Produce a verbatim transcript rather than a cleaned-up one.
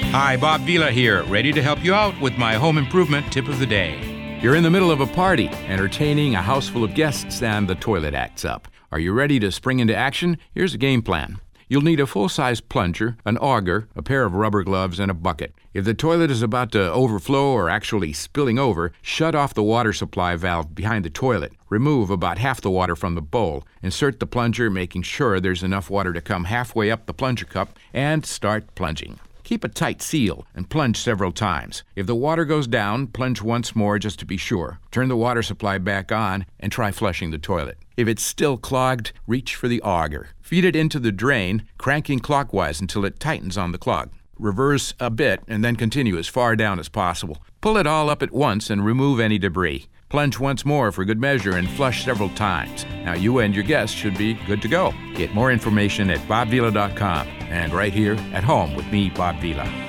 Hi, Bob Vila here, ready to help you out with my home improvement tip of the day. You're in the middle of a party, entertaining a house full of guests, and the toilet acts up. Are you ready to spring into action? Here's a game plan. You'll need a full-size plunger, an auger, a pair of rubber gloves, and a bucket. If the toilet is about to overflow or actually spilling over, shut off the water supply valve behind the toilet. Remove about half the water from the bowl. Insert the plunger, making sure there's enough water to come halfway up the plunger cup, and start plunging. Keep a tight seal and plunge several times. If the water goes down, plunge once more just to be sure. Turn the water supply back on and try flushing the toilet. If it's still clogged, reach for the auger. Feed it into the drain, cranking clockwise until it tightens on the clog. Reverse a bit and then continue as far down as possible. Pull it all up at once and remove any debris. Plunge once more for good measure and flush several times. Now you and your guests should be good to go. Get more information at bob vila dot com and right here at home with me, Bob Vila.